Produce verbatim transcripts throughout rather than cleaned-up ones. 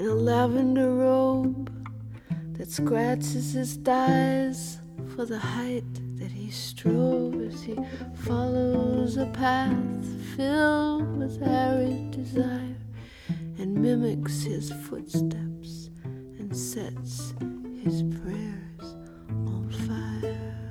in a lavender robe that scratches his thighs for the height that he strove as he follows a path filled with arid desire and mimics his footsteps and sets his prayers on fire.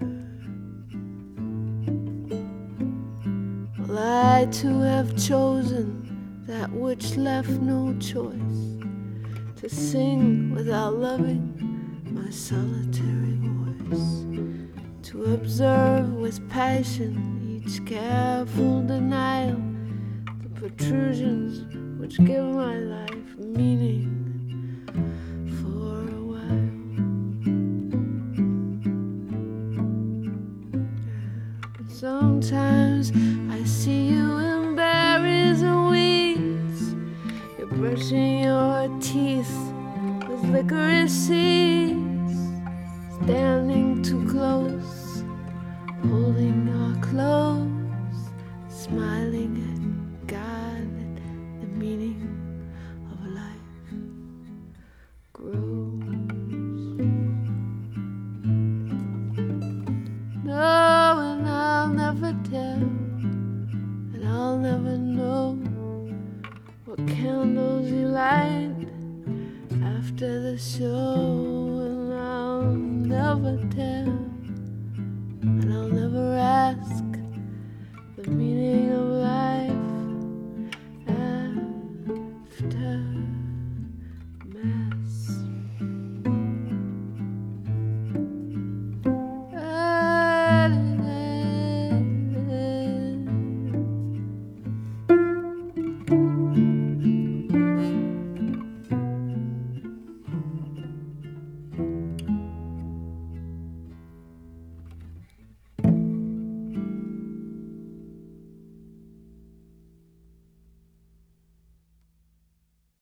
Well, I too have chosen that which left no choice, to sing without loving my solitary voice, to observe with passion each careful denial, the protrusions which give my life meaning for a while. But sometimes I see you in berries and weeds, you're brushing your teeth with licorice seeds, standing too close, holding our clothes, smiling at God and the meaning of life grows. No, and I'll never tell, and I'll never know what candles you light after the show, and I'll never tell, and I'll never ask the meaning of life.